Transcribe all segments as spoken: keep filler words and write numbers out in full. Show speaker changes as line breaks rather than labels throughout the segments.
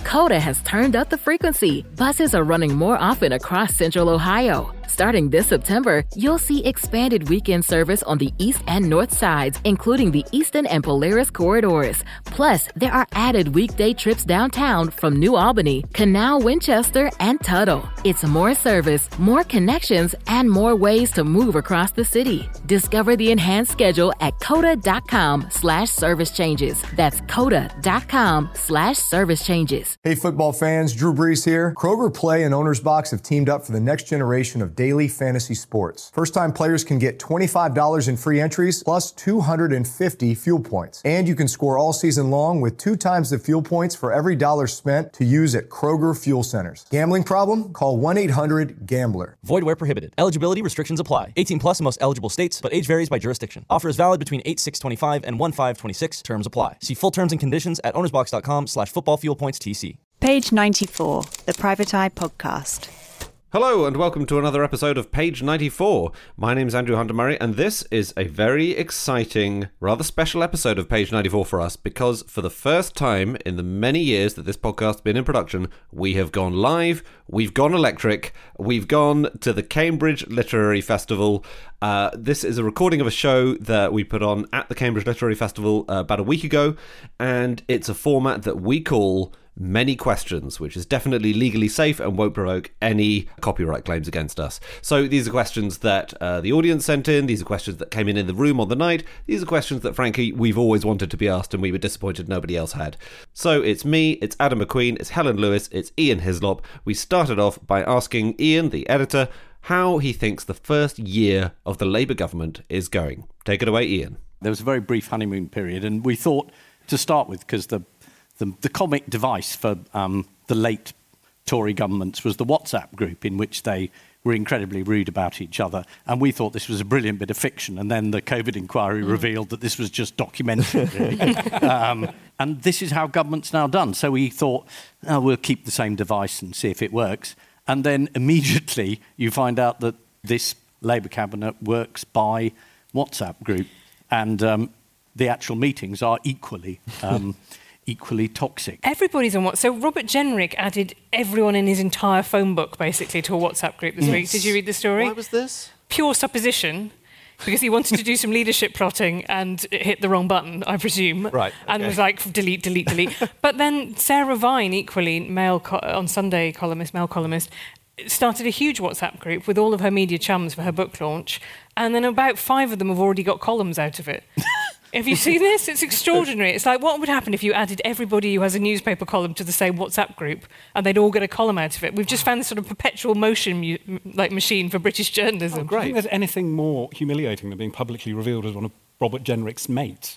Coda has turned up the frequency. Buses are running more often across Central Ohio. Starting this September, you'll see expanded weekend service on the east and north sides, including the Eastern and Polaris corridors. Plus, there are added weekday trips downtown from New Albany, Canal, Winchester, and Tuttle. It's more service, more connections, and more ways to move across the city. Discover the enhanced schedule at coda.com slash service changes. That's coda.com slash service changes.
Hey, football fans, Drew Brees here. Kroger Play and Owner's Box have teamed up for the next generation of daily fantasy sports. First-time players can get twenty-five dollars in free entries plus two hundred fifty fuel points. And you can score all season long with two times the fuel points for every dollar spent to use at Kroger Fuel Centers. Gambling problem? Call one eight hundred gambler.
Void where prohibited. Eligibility restrictions apply. eighteen plus in most eligible states, but age varies by jurisdiction. Offer is valid between eight six twenty-five and one five twenty-six. Terms apply. See full terms and conditions at ownersbox.com slash football fuel points TC.
Page ninety-four, the Private Eye Podcast.
Hello and welcome to another episode of Page ninety-four. My name's Andrew Hunter-Murray and this is a very exciting, rather special episode of Page ninety-four for us because for the first time in the many years that this podcast's been in production, we have gone live, we've gone electric, we've gone to the Cambridge Literary Festival. Uh, this is a recording of a show that we put on at the Cambridge Literary Festival uh, about a week ago, and it's a format that we call Many Questions, which is definitely legally safe and won't provoke any copyright claims against us. So these are questions that uh, the audience sent in, these are questions that came in in the room on the night, these are questions that frankly we've always wanted to be asked and we were disappointed nobody else had. So it's me, it's Adam McQueen, it's Helen Lewis, it's Ian Hislop. We started off by asking Ian, the editor, how he thinks the first year of the Labour government is going. Take it away, Ian.
There was a very brief honeymoon period and we thought to start with, because the The, the comic device for um, the late Tory governments was the WhatsApp group in which they were incredibly rude about each other. And we thought this was a brilliant bit of fiction. And then the COVID inquiry mm. revealed that this was just documentary, really. um, and this is how government's now done. So we thought, oh, we'll keep the same device and see if it works. And then immediately you find out that this Labour cabinet works by WhatsApp group. And um, the actual meetings are equally... Um, equally toxic.
Everybody's on WhatsApp. So Robert Jenrick added everyone in his entire phone book, basically, to a WhatsApp group this yes. week. Did you read the story?
Why was this?
Pure supposition, because he wanted to do some leadership plotting and hit the wrong button, I presume.
Right. Okay.
And was like, delete, delete, delete. But then Sarah Vine, equally, Mail co- on Sunday columnist, Mail columnist, started a huge WhatsApp group with all of her media chums for her book launch. And then about five of them have already got columns out of it. Have you seen this? It's extraordinary. It's like, what would happen if you added everybody who has a newspaper column to the same WhatsApp group and they'd all get a column out of it? We've just found this sort of perpetual motion mu- like machine for British journalism.
Oh, great. Do you think there's anything more humiliating than being publicly revealed as one of Robert Jenrick's mates?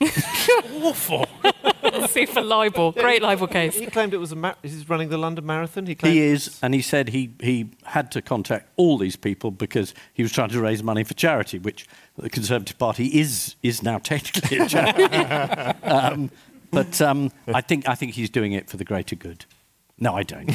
Awful.
See for libel. Great libel case.
He claimed it was a mar- he's running the London Marathon. He, claimed
he is, and he said he, he had to contact all these people because he was trying to raise money for charity, which the Conservative Party is is now technically a charity. um, but um, I think I think he's doing it for the greater good. No, I don't.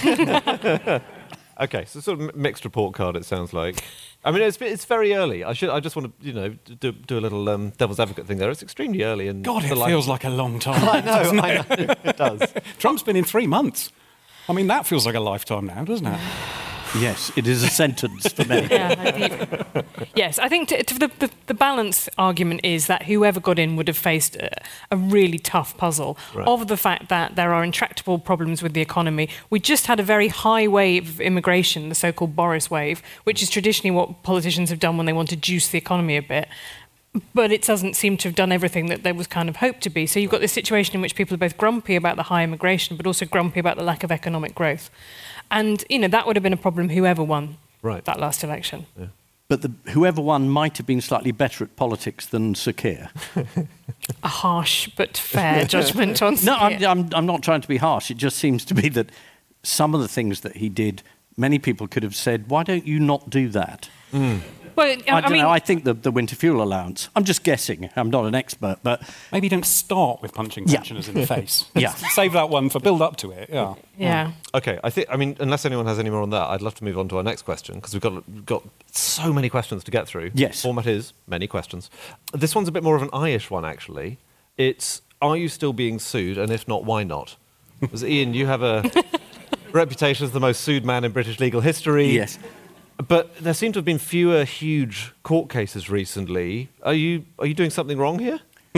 Okay, so sort of mixed report card, it sounds like. I mean, it's it's very early. I should. I just want to, you know, do, do a little um, devil's advocate thing there. It's extremely early. And
God, it
life...
feels like a long time.
I know, I know, it does.
Trump's been in three months. I mean, that feels like a lifetime now, doesn't it?
Yes, it is a sentence for many.
Yeah, I yes, I think to, to the, the, the balance argument is that whoever got in would have faced a, a really tough puzzle right. of the fact that there are intractable problems with the economy. We just had a very high wave of immigration, the so-called Boris wave, which is traditionally what politicians have done when they want to juice the economy a bit. But it doesn't seem to have done everything that there was kind of hoped to be. So you've got this situation in which people are both grumpy about the high immigration, but also grumpy about the lack of economic growth. And, you know, that would have been a problem whoever won right. that last election.
Yeah. But the, whoever won might have been slightly better at politics than Sir Keir.
A harsh but fair judgment on Sir
No,
Keir.
I'm, I'm, I'm not trying to be harsh. It just seems to be that some of the things that he did, many people could have said, why don't you not do that?
Mm.
Well, I,
I don't
I mean,
know. I think the, the winter fuel allowance. I'm just guessing. I'm not an expert, but
maybe don't start with punching pensioners yeah. in the face.
Yeah,
save that one for build up to it. Yeah.
Yeah.
Okay. I think. I mean, unless anyone has any more on that, I'd love to move on to our next question because we've got we've got so many questions to get through.
Yes.
Format is many questions. This one's a bit more of an I-ish one, actually. It's: are you still being sued? And if not, why not? Because Ian, you have a reputation as the most sued man in British legal history.
Yes.
But there seem to have been fewer huge court cases recently. Are you are you doing something wrong here?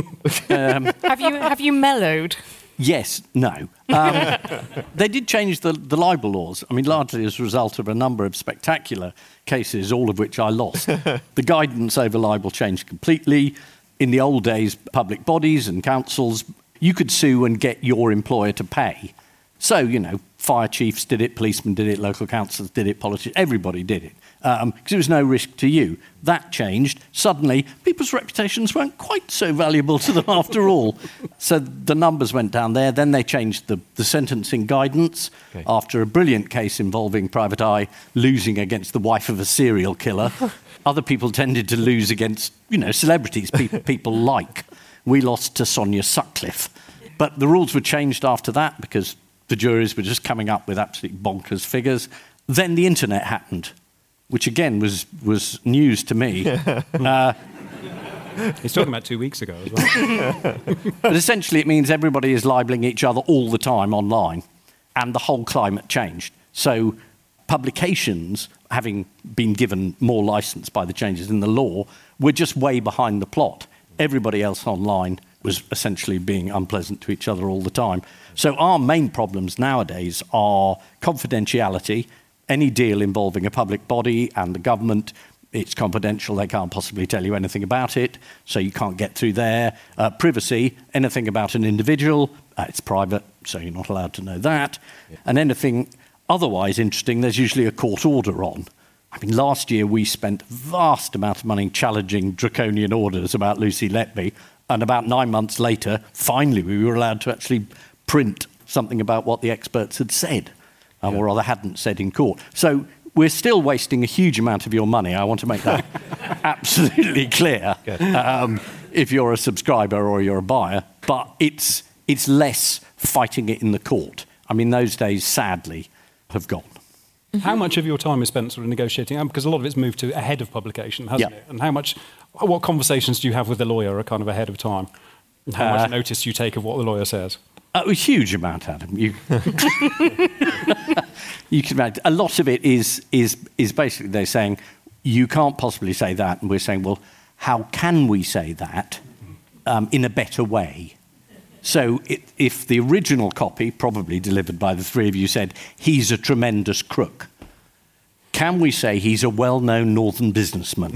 Um,
Have you have you mellowed?
Yes, no. Um, they did change the, the libel laws. I mean, largely as a result of a number of spectacular cases, all of which I lost. The guidance over libel changed completely. In the old days, public bodies and councils, you could sue and get your employer to pay. So, you know, fire chiefs did it, policemen did it, local councils did it, politicians, everybody did it. Because um, there was no risk to you. That changed. Suddenly, people's reputations weren't quite so valuable to them after all. So the numbers went down there. Then they changed the, the sentencing guidance okay. after a brilliant case involving Private Eye losing against the wife of a serial killer. Other people tended to lose against, you know, celebrities people, people like. We lost to Sonia Sutcliffe. But the rules were changed after that because the juries were just coming up with absolutely bonkers figures. Then the internet happened, which again was, was news to me. uh,
He's talking about two weeks ago as well.
But essentially it means everybody is libeling each other all the time online, and the whole climate changed. So publications, having been given more licence by the changes in the law, were just way behind the plot. Everybody else online was essentially being unpleasant to each other all the time. So our main problems nowadays are confidentiality. Any deal involving a public body and the government, it's confidential, they can't possibly tell you anything about it, so you can't get through there. Uh, privacy, anything about an individual, uh, it's private, so you're not allowed to know that. Yeah. And anything otherwise interesting, there's usually a court order on. I mean, last year we spent a vast amount of money challenging draconian orders about Lucy Letby, and about nine months later, finally, we were allowed to actually print something about what the experts had said, um, yeah. or rather hadn't said in court. So we're still wasting a huge amount of your money. I want to make that absolutely clear, um, if you're a subscriber or you're a buyer. But it's, it's less fighting it in the court. I mean, those days, sadly, have gone.
How much of your time is spent sort of negotiating? Because a lot of it's moved to ahead of publication, hasn't
yeah.
it? And how much, what conversations do you have with the lawyer are kind of ahead of time? And how uh, much notice do you take of what the lawyer says?
A huge amount, Adam. You, you can imagine. A lot of it is, is, is basically they're saying, you can't possibly say that. And we're saying, well, how can we say that um, in a better way? So it, if the original copy, probably delivered by the three of you, said, he's a tremendous crook, can we say he's a well-known northern businessman?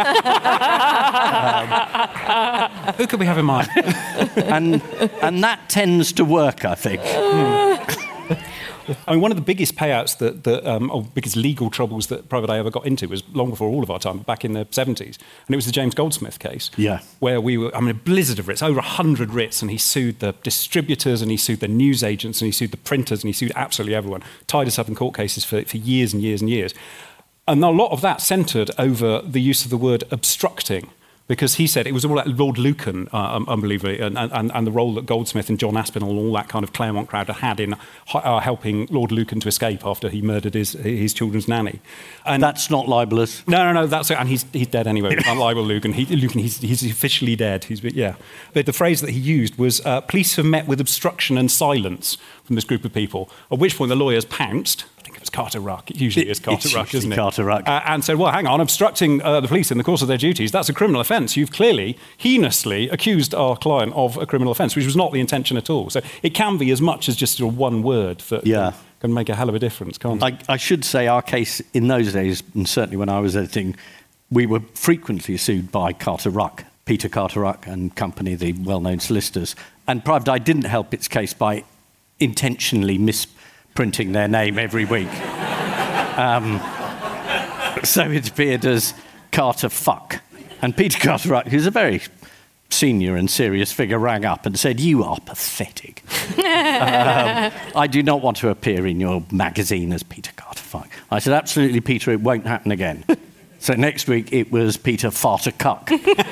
um,
Who could we have in mind?
and, and that tends to work, I think. Hmm.
I mean, one of the biggest payouts that, that um, or biggest legal troubles that Private Eye ever got into was long before all of our time, back in the seventies. And it was the James Goldsmith case.
Yeah.
Where we were, I mean, a blizzard of writs, over one hundred writs, and he sued the distributors, and he sued the news agents, and he sued the printers, and he sued absolutely everyone. Tied us up in court cases for, for years and years and years. And a lot of that centred over the use of the word obstructing. Because he said it was all that Lord Lucan, uh, unbelievably, and, and, and the role that Goldsmith and John Aspinall and all that kind of Claremont crowd had in uh, helping Lord Lucan to escape after he murdered his, his children's nanny. And
that's not libelous.
No, no, no, that's it. And he's, he's dead anyway. We can't libel Lucan. He, Lucan he's, he's officially dead. He's, yeah. But the phrase that he used was, uh, police have met with obstruction and silence from this group of people, at which point the lawyers pounced. I think it was Carter Ruck. It usually it, is Carter Ruck, isn't it?
Carter Ruck.
Uh, and said, well, hang on, obstructing uh, the police in the course of their duties, that's a criminal offence. You've clearly, heinously accused our client of a criminal offence, which was not the intention at all. So it can be as much as just sort of one word that yeah. can, can make a hell of a difference, can't it?
I, I should say our case in those days, and certainly when I was editing, we were frequently sued by Carter Ruck, Peter Carter Ruck and company, the well-known solicitors. And Private Eye didn't help its case by intentionally misprinting their name every week. Um, so it appeared as Carter Fuck. And Peter Carter Ruck, who's a very senior and serious figure, rang up and said, you are pathetic. um, I do not want to appear in your magazine as Peter Carter Fuck. I said, absolutely, Peter, it won't happen again. So next week it was Peter Farter Cuck.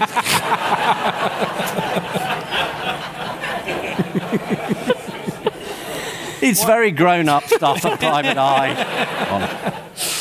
It's what? Very grown-up stuff at Private Eye.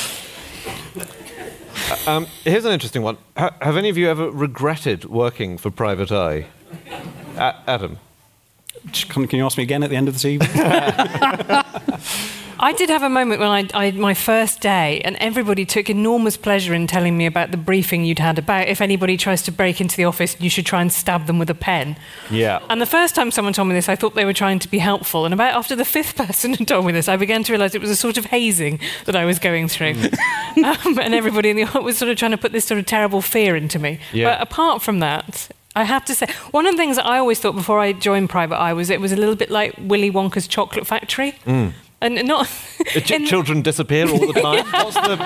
Um, here's an interesting one. Ha- have any of you ever regretted working for Private Eye? A- Adam?
Can, can you ask me again at the end of this evening?
I did have a moment when I, I my first day, and everybody took enormous pleasure in telling me about the briefing you'd had about if anybody tries to break into the office, you should try and stab them with a pen.
Yeah.
And the first time someone told me this, I thought they were trying to be helpful. And about after the fifth person had told me this, I began to realise it was a sort of hazing that I was going through. um, and everybody in the office was sort of trying to put this sort of terrible fear into me.
Yeah.
But apart from that, I have to say, one of the things that I always thought before I joined Private Eye was it was a little bit like Willy Wonka's chocolate factory.
Mm.
And not...
Ch- children disappear all the time. What's the...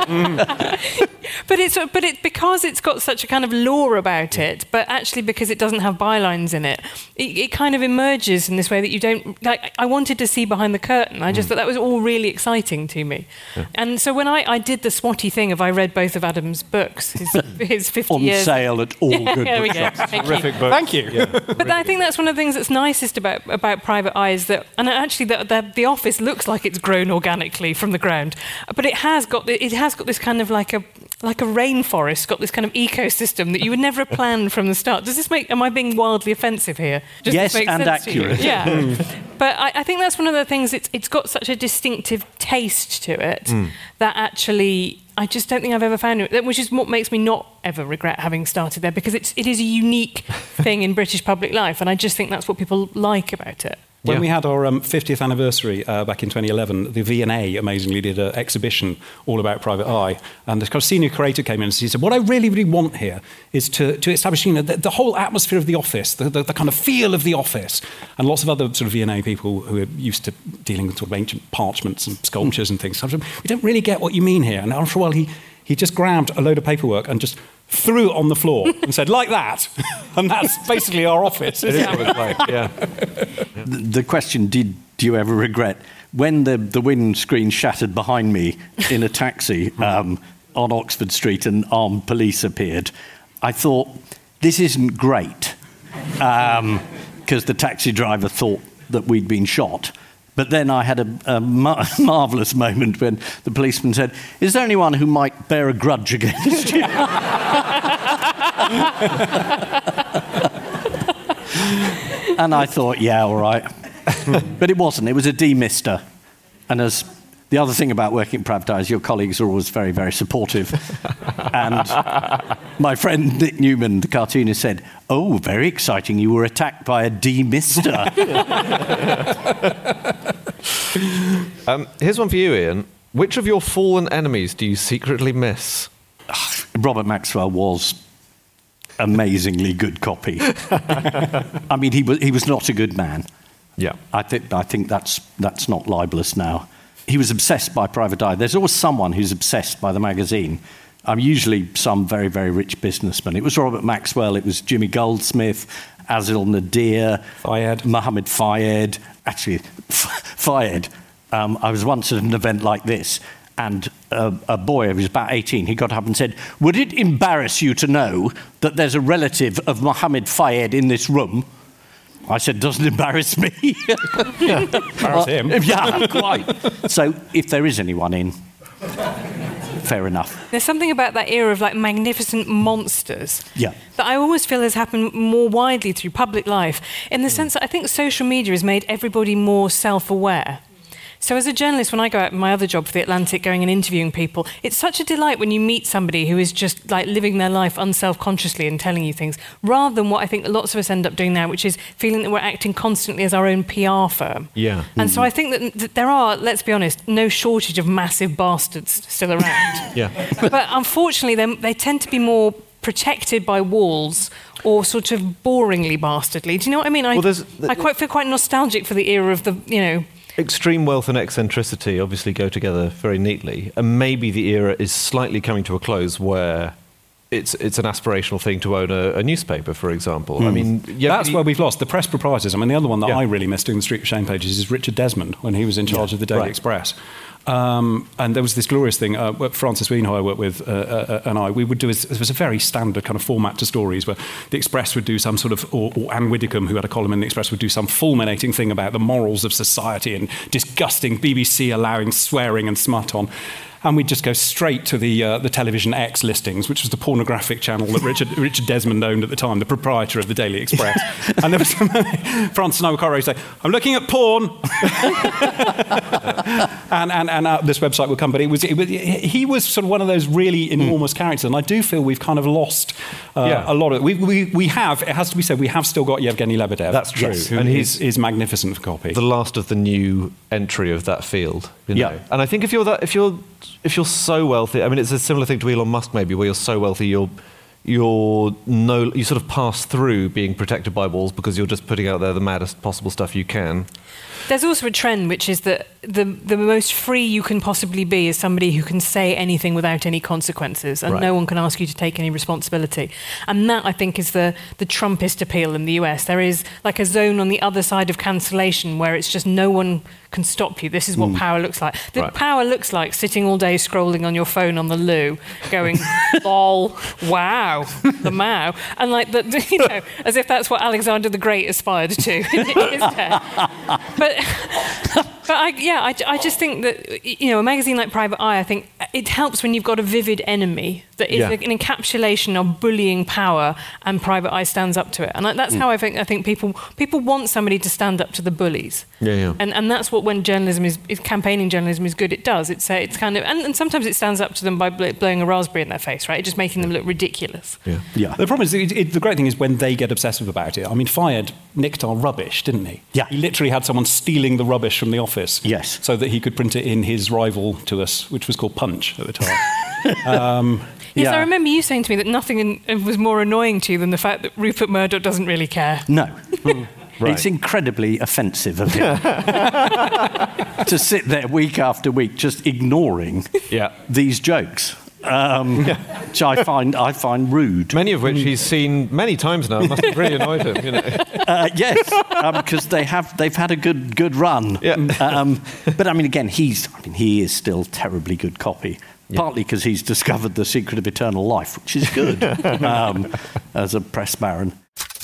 Mm.
But it's but it because it's got such a kind of lore about it, but actually because it doesn't have bylines in it, it, it kind of emerges in this way that you don't like. I wanted to see behind the curtain. I just mm. thought that was all really exciting to me. Yeah. And so when I, I did the swotty thing of I read both of Adam's books, his, his fifty
on
years
sale at all
yeah,
good
bookshops.
Terrific book. Thank you.
Yeah,
but
really
I think that's one of the things that's nicest about about Private Eye is that, and actually the, the the office looks like it's grown organically from the ground, but it has got the, it has got this kind of like a like a rainforest, got this kind of ecosystem that you would never have planned from the start. Does this make? Am I being wildly offensive here? Does
yes,
this make
and
sense
accurate.
To you? Yeah, but I, I think that's one of the things. It's it's got such a distinctive taste to it mm. that actually I just don't think I've ever found it. Which is what makes me not ever regret having started there, because it's it is a unique thing in British public life, and I just think that's what people like about it.
When
Yeah.
we had our um, fiftieth anniversary uh, back in twenty eleven, the V and A amazingly did an exhibition all about Private Eye. And the kind of senior curator came in and he said, what I really, really want here is to, to establish you know, the, the whole atmosphere of the office, the, the, the kind of feel of the office. And lots of other sort of V and A people who are used to dealing with sort of ancient parchments and sculptures and things, so we don't really get what you mean here. And after a while, he, he just grabbed a load of paperwork and just threw it on the floor and said, like that. And that's basically our office.
It is what it's like, yeah.
The, the question, did do you ever regret, when the, the windscreen shattered behind me in a taxi um, on Oxford Street and armed police appeared, I thought, this isn't great, because um, the taxi driver thought that we'd been shot. But then I had a, a mar- marvellous moment when the policeman said, is there anyone who might bear a grudge against you? And I thought, yeah, all right. But it wasn't. It was a demister. And as the other thing about working at Private Eye is your colleagues are always very, very supportive. And my friend Nick Newman, the cartoonist, said, oh, very exciting, you were attacked by a demister.
um, here's one for you, Ian. Which of your fallen enemies do you secretly miss?
Robert Maxwell was amazingly good copy. I mean, he was he was not a good man.
Yeah.
I think I think that's that's not libelous now. He was obsessed by Private Eye. There's always someone who's obsessed by the magazine. I'm usually some very, very rich businessman. It was Robert Maxwell, it was Jimmy Goldsmith, Azil Nadir,
Fayed.
Mohammed Fayed. Actually, Fayed. Um, I was once at an event like this, and a, a boy who was about eighteen, he got up and said, would it embarrass you to know that there's a relative of Mohammed Fayed in this room? I said, doesn't embarrass me.
Embarrass him.
Yeah, quite. So if there is anyone in, fair enough.
There's something about that era of like magnificent monsters
Yeah.
that I always feel has happened more widely through public life, in the mm. sense that I think social media has made everybody more self-aware. So as a journalist, when I go out in my other job for The Atlantic, going and interviewing people, it's such a delight when you meet somebody who is just like living their life unself-consciously and telling you things, rather than what I think lots of us end up doing now, which is feeling that we're acting constantly as our own P R firm.
Yeah.
And mm. so I think that, that there are, let's be honest, no shortage of massive bastards still around.
Yeah.
But unfortunately, they, they tend to be more protected by walls or sort of boringly bastardly. Do you know what I mean? I,
well, there's,
I quite feel quite nostalgic for the era of the, you know...
Extreme wealth and eccentricity obviously go together very neatly, and maybe the era is slightly coming to a close where it's it's an aspirational thing to own a, a newspaper, for example. Mm. I mean, yeah,
that's
you,
where we've lost the press proprietors. I mean, the other one that
yeah.
I really missed doing the Street of Shame pages is Richard Desmond when he was in charge
yeah.
of the Daily
right.
Express. Um, and there was this glorious thing, uh, Francis Ween, who I worked with, uh, uh, and I, we would do, it was a very standard kind of format to stories where the Express would do some sort of, or, or Anne Widdecombe, who had a column in the Express, would do some fulminating thing about the morals of society and disgusting B B C allowing swearing and smut on. and we'd just go straight to the uh, the Television X listings, which was the pornographic channel that Richard Richard Desmond owned at the time, the proprietor of the Daily Express. And there was Francis and I would quite regularly say, "I'm looking at porn," and and and uh, this website would come. But it was, it was he was sort of one of those really enormous mm. characters, and I do feel we've kind of lost uh, yeah. a lot of it. We, we we have. It has to be said, we have still got Yevgeny Lebedev.
That's true,
yes, who
and
is,
he's
is magnificent copy.
The last of the new entry of that field. You know?
Yeah,
and I think if you're that, if you're if you're so wealthy, I mean, it's a similar thing to Elon Musk, maybe, where you're so wealthy, you're you're no, you sort of pass through being protected by walls because you're just putting out there the maddest possible stuff you can.
There's also a trend, which is that the the most free you can possibly be is somebody who can say anything without any consequences, and
right.
no one can ask you to take any responsibility. And that, I think, is the, the Trumpist appeal in the U S. There is like a zone on the other side of cancellation where it's just no one can stop you. This is what mm. power looks like. The
right.
power looks like sitting all day scrolling on your phone on the loo, going, lol, wow, the Mao. And like, the, you know, as if that's what Alexander the Great aspired to in his day. But But I, yeah, I, I just think that, you know, a magazine like Private Eye, I think it helps when you've got a vivid enemy that is yeah. an encapsulation of bullying power, and Private Eye stands up to it. And that's mm. how I think I think people people want somebody to stand up to the bullies.
Yeah, yeah.
And and that's what, when journalism is, is campaigning journalism is good, it does. It's uh, it's kind of, and, and sometimes it stands up to them by bl- blowing a raspberry in their face, right? Just making them look ridiculous.
Yeah. yeah. The problem is, it, it, the great thing is when they get obsessive about it. I mean, Fayed nicked our rubbish, didn't he?
Yeah.
He literally had someone stealing the rubbish from the office.
Yes.
So that he could print it in his rival to us, which was called Punch at the time. um,
yes,
yeah.
I remember you saying to me that nothing in, was more annoying to you than the fact that Rupert Murdoch doesn't really care.
No.
Right.
It's incredibly offensive of him to sit there week after week just ignoring
yeah.
these jokes. Um, which I find I find rude.
Many of which he's seen many times now. It must have really annoyed him, you know.
Uh, yes, because um, they have they've had a good good run.
Yeah.
Um, but I mean, again, he's I mean he is still terribly good copy. Yeah. Partly because he's discovered the secret of eternal life, which is good um, as a press baron.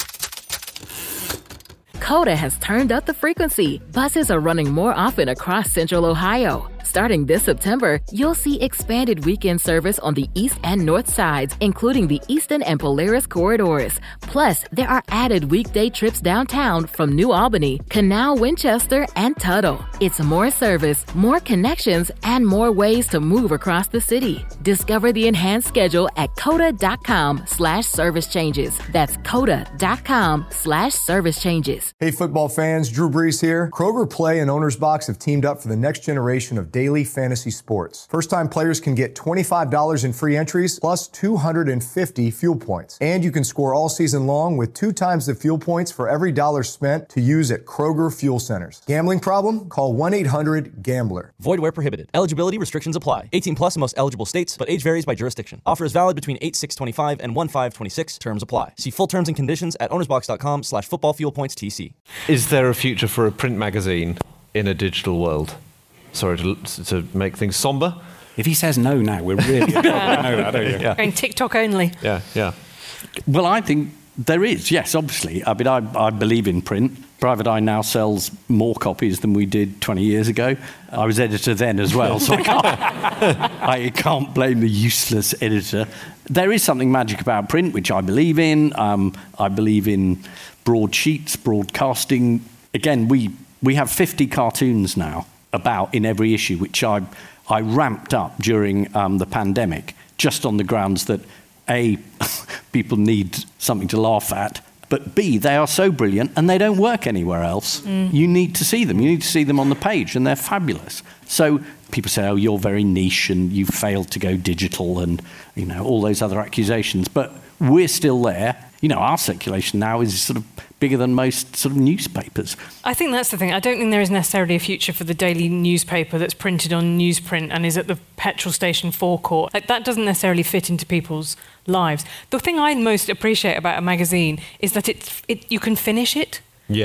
Coda has turned up the frequency. Buses are running more often across Central Ohio. Starting this September, you'll see expanded weekend service on the east and north sides, including the Easton and Polaris corridors. Plus, there are added weekday trips downtown from New Albany, Canal, Winchester, and Tuttle. It's more service, more connections, and more ways to move across the city. Discover the enhanced schedule at coda.com slash service changes. That's coda.com slash service changes.
Hey, football fans, Drew Brees here. Kroger Play and Owner's Box have teamed up for the next generation of daily fantasy sports. First-time players can get twenty-five dollars in free entries plus two hundred fifty fuel points. And you can score all season long with two times the fuel points for every dollar spent to use at Kroger Fuel Centers. Gambling problem? Call one eight hundred gambler.
Void where prohibited. Eligibility restrictions apply. eighteen plus in most eligible states, but age varies by jurisdiction. Offer is valid between eight six twenty-five and one five twenty-six. Terms apply. See full terms and conditions at ownersbox.com slash football fuel points TC.
Is there a future for a print magazine in a digital world? Sorry to, to make things somber.
If he says no now, we're really in trouble. I know that, don't you?
Yeah. Going TikTok only.
Yeah, yeah.
Well, I think there is, yes, obviously. I mean, I, I believe in print. Private Eye now sells more copies than we did twenty years ago. I was editor then as well, so I can't, I can't blame the useless editor. There is something magic about print, which I believe in. Um, I believe in broadsheets, broadcasting. Again, we, we have fifty cartoons now about in every issue, which I I ramped up during um, the pandemic, just on the grounds that A, people need something to laugh at, but B, they are so brilliant and they don't work anywhere else. Mm. You need to see them. You need to see them on the page, and they're fabulous. So people say, oh, you're very niche and you've failed to go digital and, you know, all those other accusations. But we're still there. You know, our circulation now is sort of bigger than most sort of newspapers.
I think that's the thing. I don't think there is necessarily a future for the daily newspaper that's printed on newsprint and is at the petrol station forecourt. Like, that doesn't necessarily fit into people's lives. The thing I most appreciate about a magazine is that it's, it, you can finish it.
Yeah.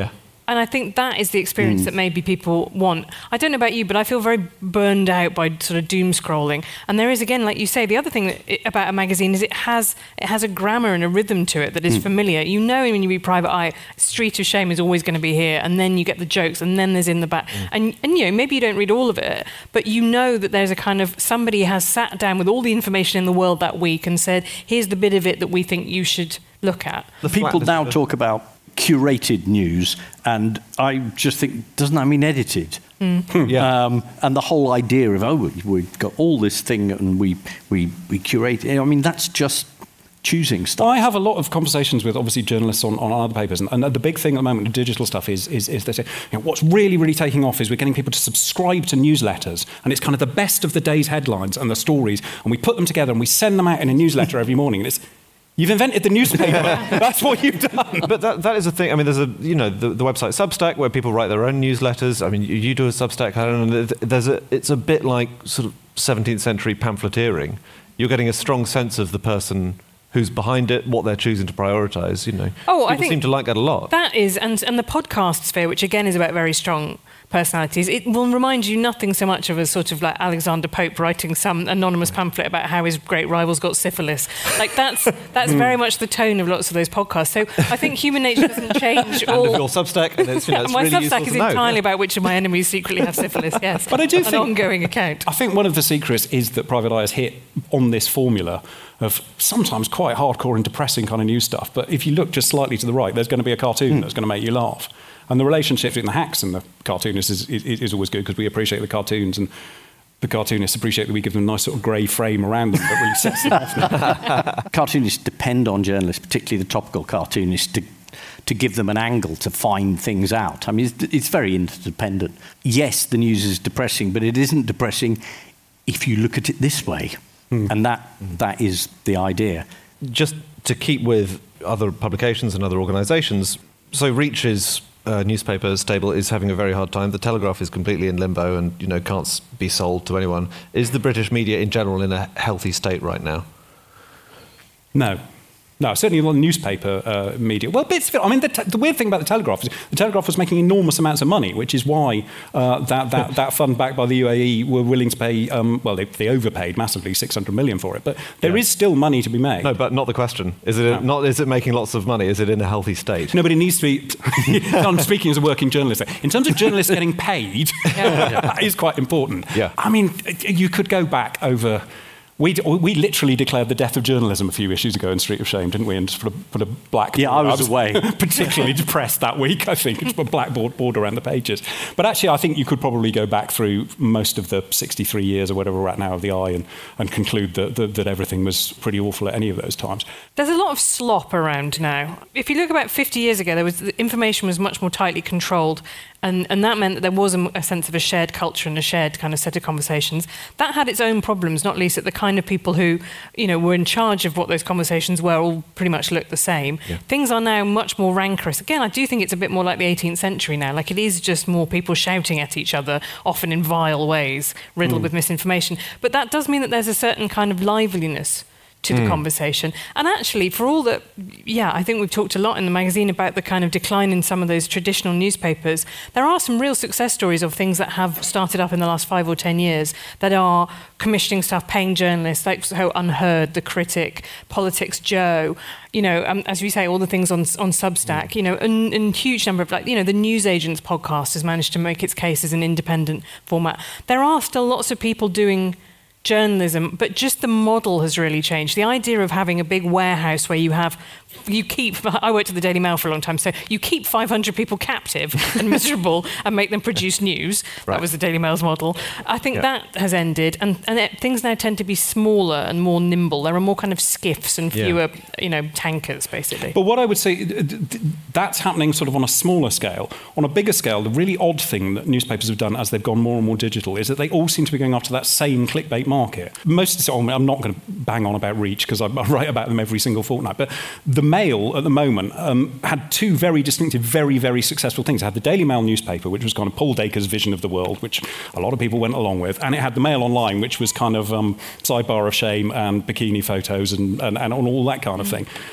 And I think that is the experience mm. that maybe people want. I don't know about you, but I feel very burned out by sort of doom scrolling. And there is, again, like you say, the other thing that it, about a magazine is it has it has a grammar and a rhythm to it that is mm. familiar. You know when you read Private Eye, Street of Shame is always going to be here, and then you get the jokes, and then there's In the Back. Mm. And, and, you know, maybe you don't read all of it, but you know that there's a kind of, somebody has sat down with all the information in the world that week and said, here's the bit of it that we think you should look at.
The people now talk about curated news, and I just think, doesn't that mean edited?
Mm.
yeah. Um, and the whole idea of, oh, we've got all this thing and we, we, we curate it, I mean, that's just choosing stuff.
I have a lot of conversations with, obviously, journalists on, on other papers, and, and the big thing at the moment with digital stuff is, is, is they say, you know, what's really, really taking off is we're getting people to subscribe to newsletters, and it's kind of the best of the day's headlines and the stories, and we put them together and we send them out in a newsletter every morning, and it's You've invented the newspaper. That's what you've done.
But that, that is a thing. I mean, there's a, you know, the, the website Substack where people write their own newsletters. I mean, you, you do a Substack. I don't know. There's a, it's a bit like sort of seventeenth century pamphleteering. You're getting a strong sense of the person who's behind it, what they're choosing to prioritise, you know.
Oh,
people
I think
seem to like that a lot.
That is, and, and the podcast sphere, which again is about very strong personalities, it will remind you nothing so much of a sort of like Alexander Pope writing some anonymous pamphlet about how his great rivals got syphilis. Like that's that's very much the tone of lots of those podcasts. So I think human nature doesn't change.
And
all...
of your Substack, and it's, you know, it's
my
really
Substack is entirely about which of my enemies secretly have syphilis. Yes,
but I do
an
think
ongoing account.
I think one of the secrets is that Private Eye has hit on this formula of sometimes quite hardcore and depressing kind of news stuff. But if you look just slightly to the right, there's going to be a cartoon mm. that's going to make you laugh. And the relationship between the hacks and the cartoonists is, is, is always good because we appreciate the cartoons and the cartoonists appreciate that we give them a nice sort of grey frame around them that really sets them off.
Cartoonists depend on journalists, particularly the topical cartoonists, to to give them an angle to find things out. I mean, it's, it's very interdependent. Yes, the news is depressing, but it isn't depressing if you look at it this way. Mm. And that that is the idea.
Just to keep with other publications and other organisations, so Reach's uh, newspaper Stable is having a very hard time. The Telegraph is completely in limbo and, you know, can't be sold to anyone. Is the British media in general in a healthy state right now?
No. No, certainly a lot of newspaper uh, media. Well, bits of it. I mean, the, te- the weird thing about the Telegraph is the Telegraph was making enormous amounts of money, which is why uh, that, that, that fund backed by the U A E were willing to pay, um, well, they, they overpaid massively, six hundred million for it. But there yeah. is still money to be made.
No, but not the question. Is it, no. not, is it making lots of money? Is it in a healthy state?
No, but it needs to be... I'm speaking as a working journalist. In terms of journalists getting paid, yeah. that is quite important.
Yeah.
I mean, you could go back over... We, we literally declared the death of journalism a few issues ago in Street of Shame, didn't we? And just put a, put a black...
Yeah, I was, I was away.
particularly depressed that week, I think. Just put a blackboard board around the pages. But actually, I think you could probably go back through most of the sixty-three years or whatever we're at now of the Eye and, and conclude that, that, that everything was pretty awful at any of those times.
There's a lot of slop around now. If you look about fifty years ago, there was the information was much more tightly controlled. And, and that meant that there was a, a sense of a shared culture and a shared kind of set of conversations. That had its own problems, not least that the kind of people who, you know, were in charge of what those conversations were all pretty much looked the same. Yeah. Things are now much more rancorous. Again, I do think it's a bit more like the eighteenth century now. Like it is just more people shouting at each other, often in vile ways, riddled mm. with misinformation. But that does mean that there's a certain kind of liveliness to the mm. conversation. And actually, for all that, yeah, I think we've talked a lot in the magazine about the kind of decline in some of those traditional newspapers. There are some real success stories of things that have started up in the last five or ten years that are commissioning stuff, paying journalists, like so Unheard, The Critic, Politics Joe, you know, um, as we say, all the things on on Substack, mm. you know, and a huge number of, like, you know, the Newsagents podcast has managed to make its case as an independent format. There are still lots of people doing journalism, but just the model has really changed. The idea of having a big warehouse where you have, you keep, I worked at the Daily Mail for a long time, so you keep five hundred people captive and miserable and make them produce news. Right. That was the Daily Mail's model. I think yeah. that has ended, and, and it, things now tend to be smaller and more nimble. There are more kind of skiffs and fewer, yeah. you know, tankers, basically.
But what I would say, that's happening sort of on a smaller scale. On a bigger scale, the really odd thing that newspapers have done as they've gone more and more digital is that they all seem to be going after that same clickbait market. Most of the time, I'm not going to bang on about Reach because I, I write about them every single fortnight, but the Mail at the moment um, had two very distinctive, very, very successful things. It had the Daily Mail newspaper, which was kind of Paul Dacre's vision of the world, which a lot of people went along with, and it had the Mail Online, which was kind of um, sidebar of shame and bikini photos and, and, and all that kind of thing.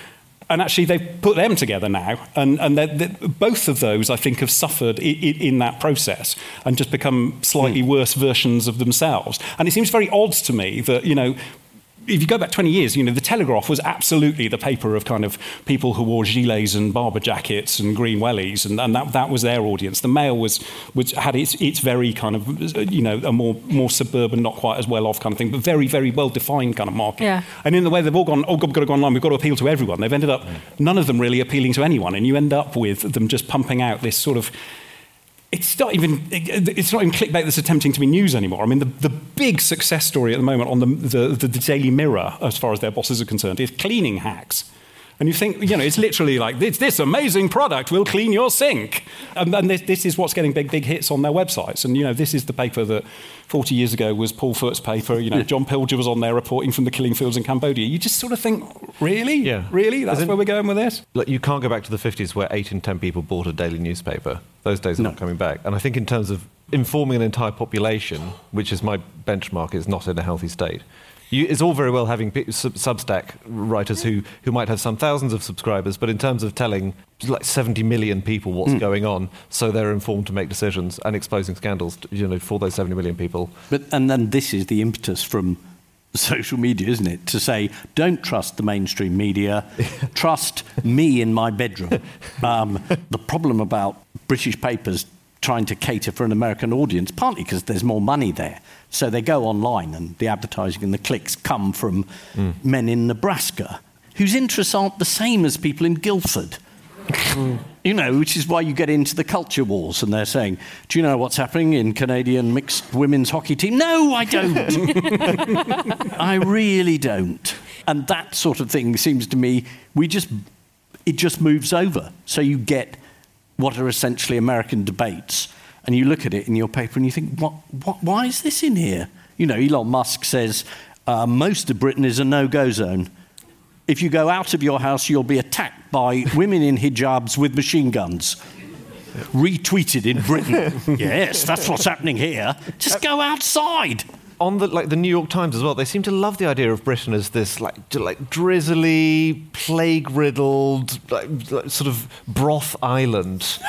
And actually, they've put them together now, and, and they're, they're, both of those, I think, have suffered in, in, in that process and just become slightly mm. worse versions of themselves. And it seems very odd to me that, you know, if you go back twenty years, you know, the Telegraph was absolutely the paper of kind of people who wore gilets and barber jackets and green wellies, and, and that, that was their audience. The Mail was, was had its, its very kind of, you know, a more, more suburban, not quite as well-off kind of thing, but very, very well-defined kind of market. Yeah. And in the way they've all gone, oh, God, we've got to go online, we've got to appeal to everyone. They've ended up, mm. none of them really appealing to anyone, and you end up with them just pumping out this sort of... It's not even it's not even clickbait that's attempting to be news anymore. I mean, the, the big success story at the moment on the, the, the, the Daily Mirror, as far as their bosses are concerned, is cleaning hacks. And you think, you know, it's literally like, it's this amazing product will clean your sink. And, and this, this is what's getting big, big hits on their websites. And, you know, this is the paper that forty years ago was Paul Foot's paper. You know, John Pilger was on there reporting from the killing fields in Cambodia. You just sort of think, really? Yeah. Really? That's in, where we're going with this?
Look, you can't go back to the fifties where eight in ten people bought a daily newspaper. Those days are no. not coming back. And I think in terms of informing an entire population, which is my benchmark, is not in a healthy state. You, it's all very well having sub- Substack writers who, who might have some thousands of subscribers, but in terms of telling like seventy million people what's mm. going on, so they're informed to make decisions and exposing scandals, you know, for those seventy million people.
But and then this is the impetus from social media, isn't it? To say, don't trust the mainstream media, trust me in my bedroom. Um, the problem about British papers trying to cater for an American audience, partly because there's more money there. So they go online and the advertising and the clicks come from mm. men in Nebraska whose interests aren't the same as people in Guildford. Mm. You know, which is why you get into the culture wars and they're saying, do you know what's happening in Canadian mixed women's hockey team? No, I don't. I really don't. And that sort of thing seems to me, we just, it just moves over. So you get what are essentially American debates, and you look at it in your paper and you think, what, what, why is this in here? You know, Elon Musk says, uh, most of Britain is a no-go zone. If you go out of your house, you'll be attacked by women in hijabs with machine guns. Retweeted in Britain. Yes, that's what's happening here. Just go outside.
On the like the New York Times as well, they seem to love the idea of Britain as this like like drizzly, plague-riddled, like, like, sort of broth island.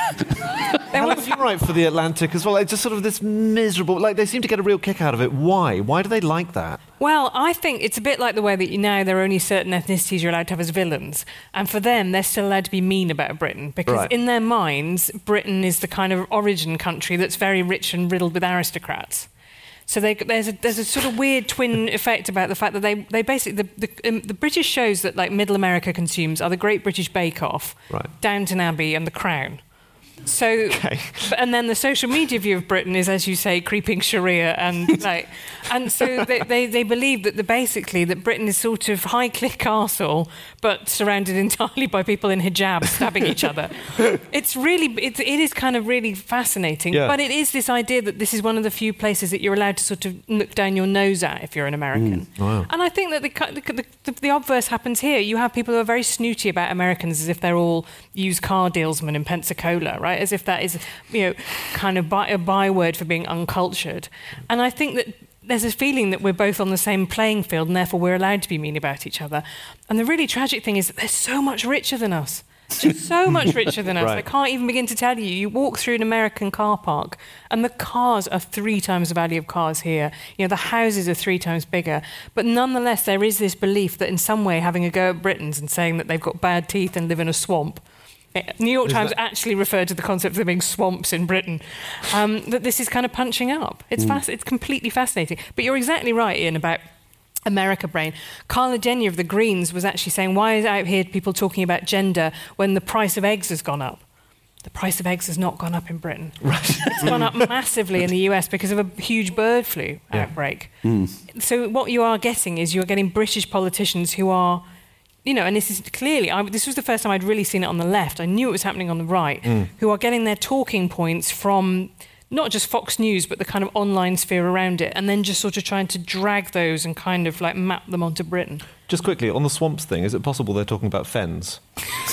Alex, you write for the Atlantic as well. It's just sort of this miserable. Like they seem to get a real kick out of it. Why? Why do they like that?
Well, I think it's a bit like the way that you now there are only certain ethnicities you're allowed to have as villains, and for them they're still allowed to be mean about Britain because right. in their minds Britain is the kind of origin country that's very rich and riddled with aristocrats. So they, there's a there's a sort of weird twin effect about the fact that they they basically the the, um, the British shows that like Middle America consumes are the Great British Bake Off,
right.
Downton Abbey, and The Crown. So,
okay.
and then the social media view of Britain is, as you say, creeping Sharia and like, and so they, they, they believe that the basically that Britain is sort of Highcliffe Castle, but surrounded entirely by people in hijab stabbing each other. It's really, it, it is kind of really fascinating.
Yeah.
But it is this idea that this is one of the few places that you're allowed to sort of look down your nose at if you're an American.
Mm, wow.
And I think that the, the, the, the obverse happens here. You have people who are very snooty about Americans as if they're all used car dealsmen in Pensacola, right? As if that is, you know, kind of by, a byword for being uncultured. And I think that there's a feeling that we're both on the same playing field and therefore we're allowed to be mean about each other. And the really tragic thing is that they're so much richer than us. Just so much richer than us.
Right.
I can't even begin to tell you. You walk through an American car park and the cars are three times the value of cars here. You know, the houses are three times bigger. But nonetheless, there is this belief that in some way having a go at Britons and saying that they've got bad teeth and live in a swamp. New York
Is
Times
that...
actually referred to the concept of there being swamps in Britain. Um, that this is kind of punching up. It's mm. fast, it's completely fascinating. But you're exactly right, Ian, about America brain. Carla Denyer of the Greens was actually saying, why is out here people talking about gender when the price of eggs has gone up? The price of eggs has not gone up in Britain.
Right.
It's gone up massively in the U S because of a huge bird flu yeah. outbreak.
Mm.
So what you are getting is you're getting British politicians who are... You know, and this is clearly, I, this was the first time I'd really seen it on the left. I knew it was happening on the right, mm. who are getting their talking points from not just Fox News, but the kind of online sphere around it, and then just sort of trying to drag those and kind of like map them onto Britain.
Just quickly, on the swamps thing, is it possible they're talking about fens?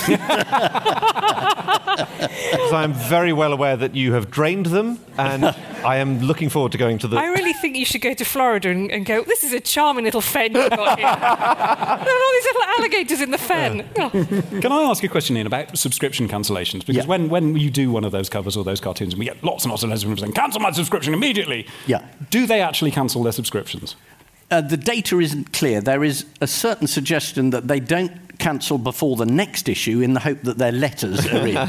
Because I'm very well aware that you have drained them, and I am looking forward to going to the...
I really think you should go to Florida and, and go, this is a charming little fen you've got here. There are all these little alligators in the fen.
Yeah. Oh. Can I ask you a question, Ian, about subscription cancellations? Because
yeah.
when, when you do one of those covers or those cartoons, and we get lots and lots of letters from people saying, cancel my subscription immediately.
Yeah.
Do they actually cancel their subscriptions? Uh,
the data isn't clear. There is a certain suggestion that they don't cancel before the next issue in the hope that their letters are in.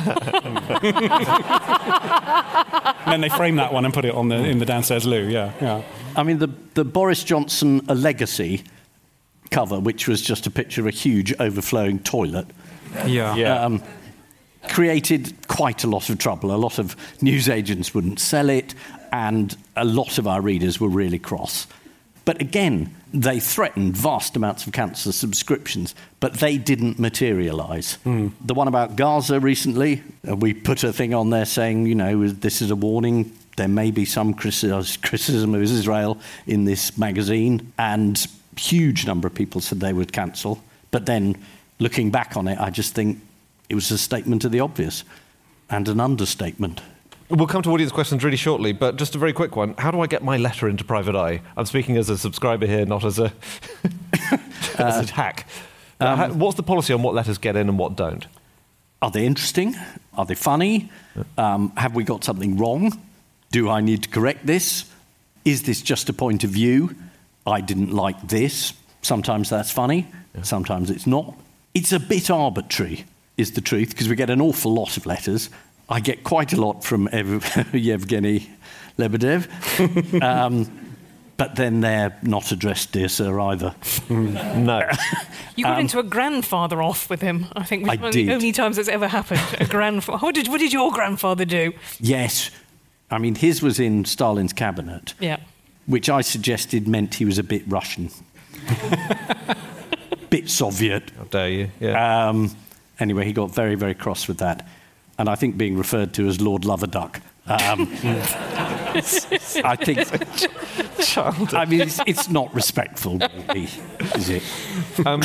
And then they frame that one and put it on the, in the downstairs loo, yeah. yeah.
I mean, the, the Boris Johnson A Legacy cover, which was just a picture of a huge overflowing toilet,
yeah. Yeah.
Um, created quite a lot of trouble. A lot of newsagents wouldn't sell it, and a lot of our readers were really cross. But again, they threatened vast amounts of cancer subscriptions, but they didn't materialise. Mm. The one about Gaza recently, uh, we put a thing on there saying, you know, this is a warning. There may be some criticism of Israel in this magazine, and a huge number of people said they would cancel. But then, looking back on it, I just think it was a statement of the obvious and an understatement.
We'll come to audience questions really shortly, but just a very quick one. How do I get my letter into Private Eye? I'm speaking as a subscriber here, not as a, as a hack. Um, How, what's the policy on what letters get in and what don't?
Are they interesting? Are they funny? Yeah. Um, have we got something wrong? Do I need to correct this? Is this just a point of view? I didn't like this. Sometimes that's funny. Yeah. Sometimes it's not. It's a bit arbitrary, is the truth, because we get an awful lot of letters. I get quite a lot from Ev- Yevgeny Lebedev, um, but then they're not addressed, dear sir, either.
No.
You got
um,
into a grandfather off with him, I think, which
I
is one of
did.
the only times that's ever happened. A grandfather. What did, what did your grandfather do?
Yes. I mean, his was in Stalin's cabinet,
yeah.
which I suggested meant he was a bit Russian. Bit Soviet.
How dare you? Yeah.
Um, anyway, he got very, very cross with that. And I think being referred to as Lord Loverduck. Um, I think. I mean, it's, it's not respectful, really, is it?
Um,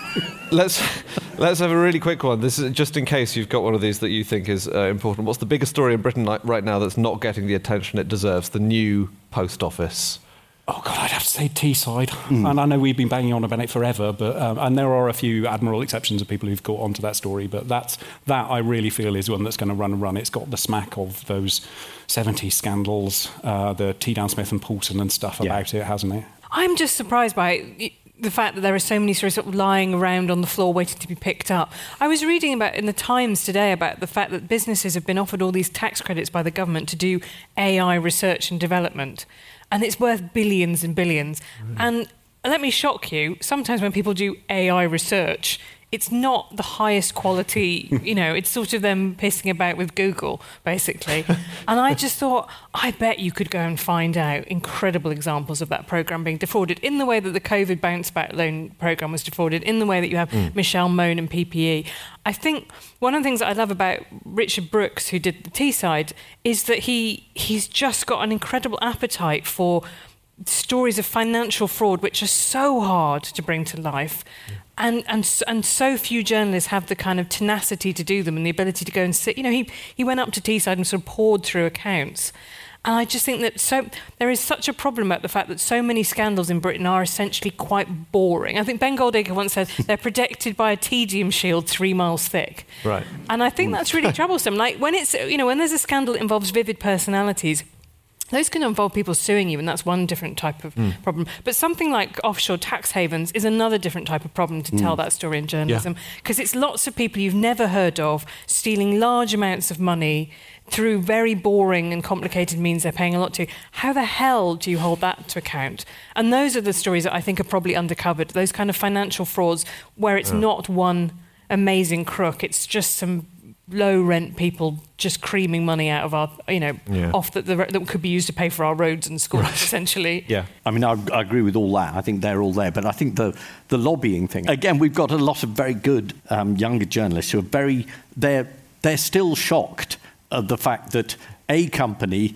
let's let's have a really quick one. This is just in case you've got one of these that you think is uh, important. What's the biggest story in Britain right now that's not getting the attention it deserves? The new post office.
Oh, God, I'd have to say Teesside.
Mm.
And I know we've been banging on about it forever, but um, and there are a few admirable exceptions of people who've caught on to that story, but that's, that I really feel is one that's going to run and run. It's got the smack of those seventies scandals, uh, the T. Down Smith and Poulton and stuff
yeah.
about it, hasn't it?
I'm just surprised by the fact that there are so many stories sort of lying around on the floor waiting to be picked up. I was reading about in the Times today about the fact that businesses have been offered all these tax credits by the government to do A I research and development. And it's worth billions and billions. Mm. And let me shock you, sometimes when people do A I research, it's not the highest quality, you know, it's sort of them pissing about with Google, basically. And I just thought, I bet you could go and find out incredible examples of that programme being defrauded in the way that the COVID bounce back loan programme was defrauded, in the way that you have mm. Michelle Mone and P P E. I think one of the things that I love about Richard Brooks, who did the Teesside, is that he he's just got an incredible appetite for stories of financial fraud, which are so hard to bring to life. Mm. And, and and so few journalists have the kind of tenacity to do them and the ability to go and sit. You know, he, he went up to Teesside and sort of poured through accounts. And I just think that so there is such a problem about the fact that so many scandals in Britain are essentially quite boring. I think Ben Goldacre once said they're protected by a tedium shield three miles thick.
Right.
And I think that's really troublesome. Like when it's, you know, when there's a scandal that involves vivid personalities, those can involve people suing you, and that's one different type of mm. problem. But something like offshore tax havens is another different type of problem to mm. tell that story in journalism, because yeah. it's lots of people you've never heard of stealing large amounts of money through very boring and complicated means they're paying a lot to. How the hell do you hold that to account? And those are the stories that I think are probably undercovered, those kind of financial frauds where it's yeah. not one amazing crook, it's just some low-rent people just creaming money out of our, you know, yeah. off that, the, that could be used to pay for our roads and schools, right. essentially.
Yeah, I mean, I, I agree with all that. I think they're all there. But I think the, the lobbying thing, again, we've got a lot of very good um, younger journalists who are very, they're, they're still shocked at the fact that a company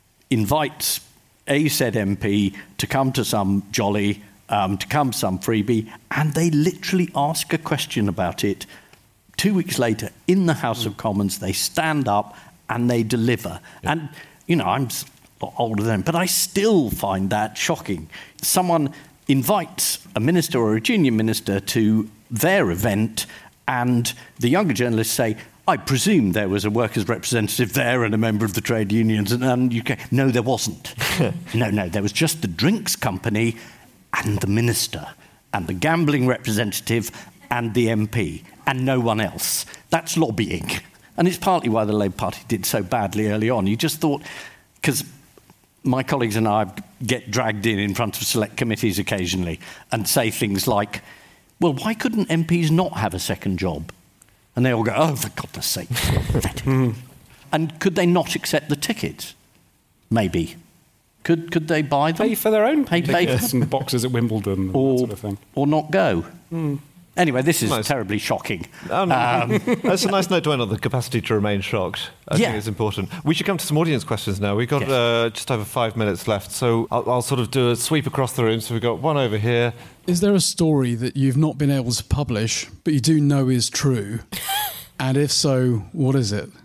invites a said M P to come to some jolly, um, to come to some freebie, and they literally ask a question about it two weeks later, in the House of Commons, they stand up and they deliver. Yeah. And, you know, I'm a lot older than them, but I still find that shocking. Someone invites a minister or a junior minister to their event, and the younger journalists say, I presume there was a workers' representative there and a member of the trade unions. And, and you go, no, there wasn't. no, no, there was just the drinks company and the minister and the gambling representative and the M P and no one else. That's lobbying. And it's partly why the Labour Party did so badly early on. You just thought, because my colleagues and I get dragged in in front of select committees occasionally and say things like, well, why couldn't M Ps not have a second job? And they all go, oh, for goodness sake. mm. And could they not accept the tickets? Maybe. Could could they buy them?
Pay for their own
pay,
tickets
pay
and boxes at Wimbledon and
or,
that sort of thing.
Or not go.
Mm.
Anyway, this is
nice.
terribly shocking.
Um, um, that's a nice note to end on, the capacity to remain shocked. I
yeah.
think it's important. We should come to some audience questions now. We've got yes. uh, just over five minutes left, so I'll, I'll sort of do a sweep across the room. So we've got one over here.
Is there a story that you've not been able to publish, but you do know is true? And if so, what is it?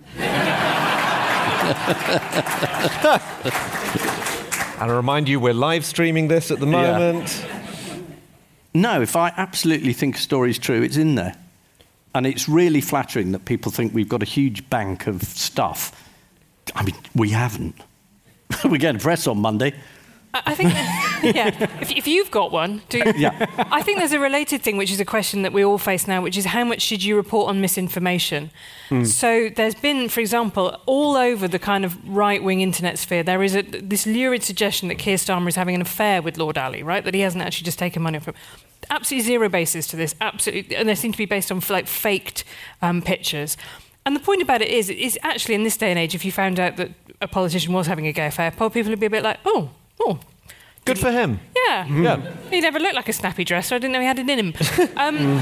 And I remind you, we're live streaming this at the moment.
Yeah. No, if I absolutely think a story's true, it's in there. And it's really flattering that people think we've got a huge bank of stuff. I mean, we haven't. We're getting press on Monday.
I think, that, yeah, if, if you've got one, do you?
Yeah.
I think there's a related thing, which is a question that we all face now, which is how much should you report on misinformation? Mm. So there's been, for example, all over the kind of right-wing internet sphere, there is a, this lurid suggestion that Keir Starmer is having an affair with Lord Ali, right? That he hasn't actually just taken money from him. Absolutely zero basis to this, absolutely, and they seem to be based on like faked um, pictures. And the point about it is, is actually in this day and age, if you found out that a politician was having a gay affair, people would be a bit like, oh, oh.
Good for him.
Yeah. Mm. yeah. He never looked like a snappy dresser. I didn't know he had it in him. Um,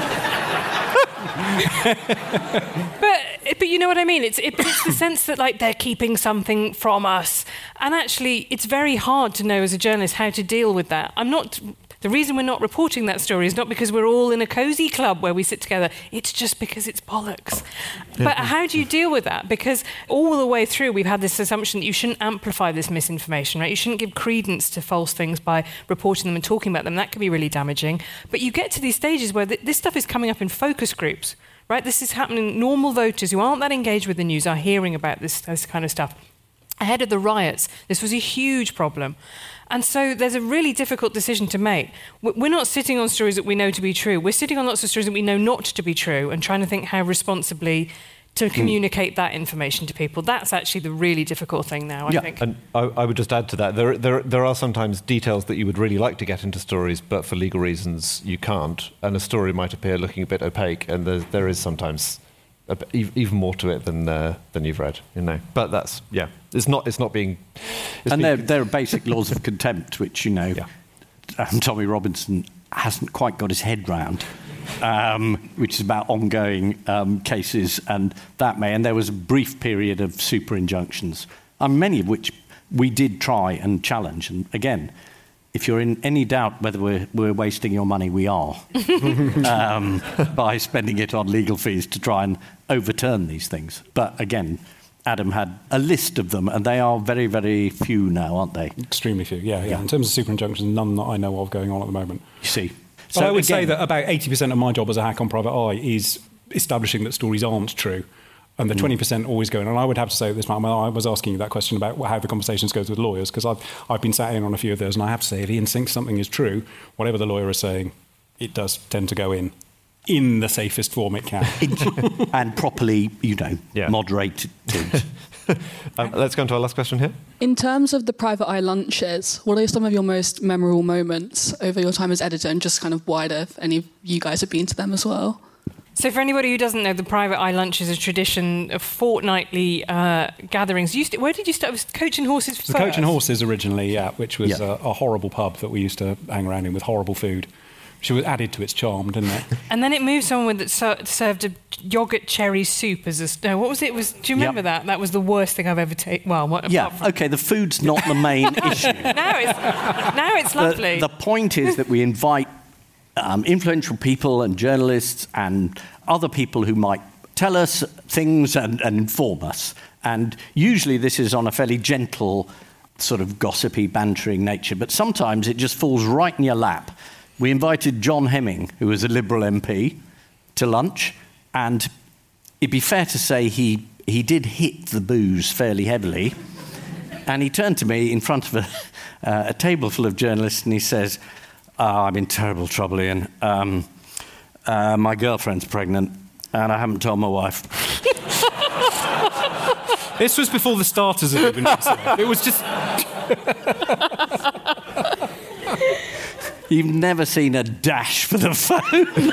but but you know what I mean? It's, it, it's the sense that like they're keeping something from us. And actually, it's very hard to know as a journalist how to deal with that. I'm not... The reason we're not reporting that story is not because we're all in a cosy club where we sit together. It's just because it's bollocks. But how do you deal with that? Because all the way through, we've had this assumption that you shouldn't amplify this misinformation, right? You shouldn't give credence to false things by reporting them and talking about them. That can be really damaging. But you get to these stages where th- this stuff is coming up in focus groups, right? This is happening. Normal voters who aren't that engaged with the news are hearing about this, this kind of stuff. Ahead of the riots, this was a huge problem. And so there's a really difficult decision to make. We're not sitting on stories that we know to be true. We're sitting on lots of stories that we know not to be true and trying to think how responsibly to communicate mm. that information to people. That's actually the really difficult thing now, I
yeah.
think.
And I, I would just add to that, there, there, there are sometimes details that you would really like to get into stories, but for legal reasons you can't. And a story might appear looking a bit opaque, and there, there is sometimes... even more to it than uh, than you've read, you know. But that's yeah, it's not it's not being. It's
and
being,
there there are basic laws of contempt, which you know,
yeah.
um, Tommy Robinson hasn't quite got his head round, um, which is about ongoing um, cases and that may. And there was a brief period of super injunctions, um, many of which we did try and challenge. And again, if you're in any doubt whether we're, we're wasting your money, we are, um, by spending it on legal fees to try and overturn these things. But again, Adam had a list of them, and they are very, very few now, aren't they?
Extremely few, yeah. yeah.
yeah.
In terms of super injunctions, none that I know of going on at the moment.
You see.
So I would again, say that about eighty percent of my job as a hack on private eye is establishing that stories aren't true. And the twenty percent always going. And I would have to say at this moment, I was asking you that question about how the conversations goes with lawyers, because I've, I've been sat in on a few of those, and I have to say, if he insists something is true, whatever the lawyer is saying, it does tend to go in, in the safest form it can.
And properly, you know,
yeah.
moderated.
um, let's go on to our last question here.
In terms of the private eye lunches, what are some of your most memorable moments over your time as editor, and just kind of wider, if any of you guys have been to them as well?
So for anybody who doesn't know, the Private Eye Lunch is a tradition of fortnightly uh, gatherings. You st- where did you start? It was Coach and Horses first?
The Coach and Horses originally, yeah, which was
yeah.
a, a horrible pub that we used to hang around in with horrible food. She was added to its charm, didn't it?
And then it moved someone that ser- served a yoghurt cherry soup as a... No, what was it? it was, do you remember yep. that? That was the worst thing I've ever taken. Well, what,
yeah,
from...
OK, the food's not the main issue.
Now it's, now it's lovely.
The, the point is that we invite um, influential people and journalists and other people who might tell us things and, and inform us. And usually this is on a fairly gentle, sort of gossipy, bantering nature, but sometimes it just falls right in your lap. We invited John Hemming, who was a Liberal M P, to lunch, and it'd be fair to say he, he did hit the booze fairly heavily. And he turned to me in front of a, uh, a table full of journalists and he says, oh, I'm in terrible trouble, Ian. Um, uh, my girlfriend's pregnant and I haven't told my wife.
This was before the starters had even been served. It was just...
You've never seen a dash for the phone.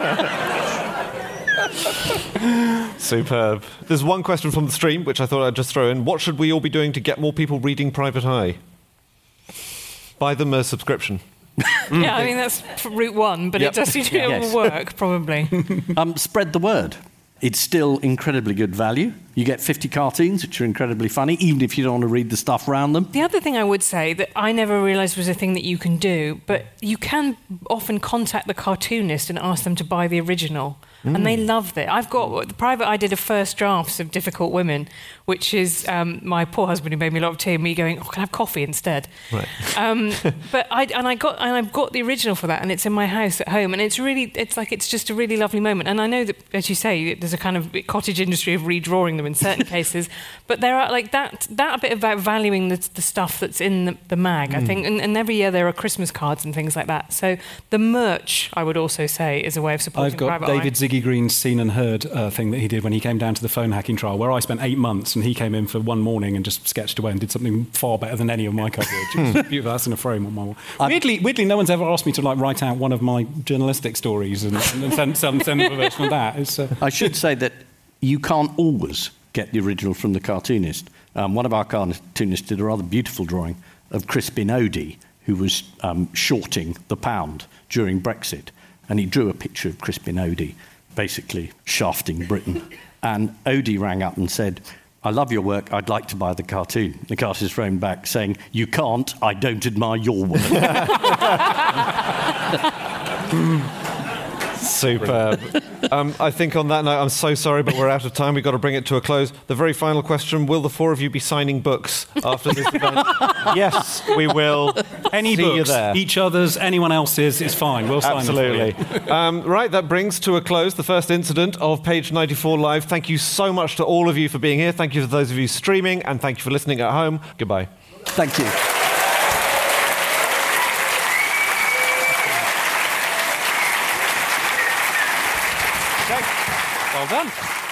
Superb. There's one question from the stream, which I thought I'd just throw in. What should we all be doing to get more people reading Private Eye? Buy them a subscription.
Yeah, I mean, that's route one, but
Yep.
it does it
Yes.
will work, probably.
um, spread the word. It's still incredibly good value. You get fifty cartoons, which are incredibly funny, even if you don't want to read the stuff around them.
The other thing I would say that I never realised was a thing that you can do, but you can often contact the cartoonist and ask them to buy the original. Mm. And they loved it. I've got the Private Eye did a first drafts of Difficult Women, which is um, my poor husband who made me a lot of tea, and me going, "Oh, can I have coffee instead?"
Right.
Um, but I and I got and I've got the original for that, and it's in my house at home, and it's really it's like it's just a really lovely moment. And I know that, as you say, there's a kind of cottage industry of redrawing them in certain cases, but there are like that that bit about valuing the, the stuff that's in the, the mag. Mm. I think, and, and every year there are Christmas cards and things like that. So the merch, I would also say, is a way of supporting
I've got
Private
David
Eye.
Ziggy Green's Seen and Heard uh, thing that he did when he came down to the phone hacking trial, where I spent eight months and he came in for one morning and just sketched away and did something far better than any of my coverage. It was beautiful. That's in a frame on my wall. Weirdly, weirdly, no one's ever asked me to like write out one of my journalistic stories and, and send, send, send them a version of that. It's, uh...
I should say that you can't always get the original from the cartoonist. Um, one of our cartoonists did a rather beautiful drawing of Crispin Odey, who was um, shorting the pound during Brexit. And he drew a picture of Crispin Odey, basically shafting Britain. And Odey rang up and said, I love your work, I'd like to buy the cartoon. The cartoonist phoned back saying, you can't, I don't admire your work.
Superb. um, I think on that note, I'm so sorry, but we're out of time. We've got to bring it to a close. The very final question, will the four of you be signing books after this event? Yes, we will.
Any
See
books,
you there.
each other's, anyone else's, is fine. We'll sign
Absolutely.
them for you.
um, right, that brings to a close the first incident of Page ninety-four Live. Thank you so much to all of you for being here. Thank you to those of you streaming, and thank you for listening at home. Goodbye.
Thank you.
Well done.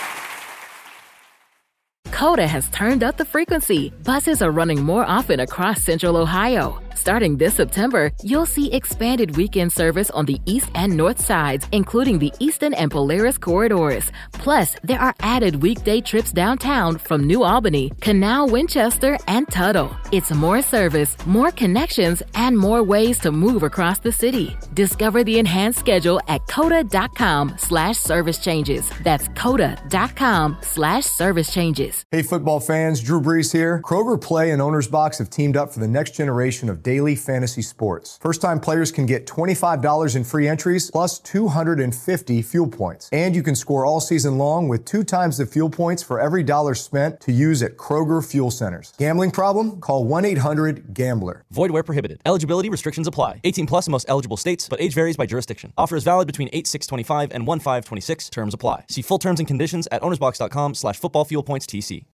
Coda has turned up the frequency. Buses are running more often across Central Ohio. Starting this September, you'll see expanded weekend service on the east and north sides, including the Eastern and Polaris corridors. Plus, there are added weekday trips downtown from New Albany, Canal, Winchester, and Tuttle. It's more service, more connections, and more ways to move across the city. Discover the enhanced schedule at coda.com slash service changes. That's coda.com slash service changes.
Hey, football fans, Drew Brees here. Kroger Play and Owner's Box have teamed up for the next generation of daily fantasy sports. First-time players can get twenty-five dollars in free entries plus two hundred fifty fuel points. And you can score all season long with two times the fuel points for every dollar spent to use at Kroger Fuel Centers. Gambling problem? Call one eight hundred gambler.
Void where prohibited. Eligibility restrictions apply. eighteen plus in most eligible states, but age varies by jurisdiction. Offer is valid between eight six twenty-five and one five twenty-six. Terms apply. See full terms and conditions at ownersbox.com slash football fuel points TC.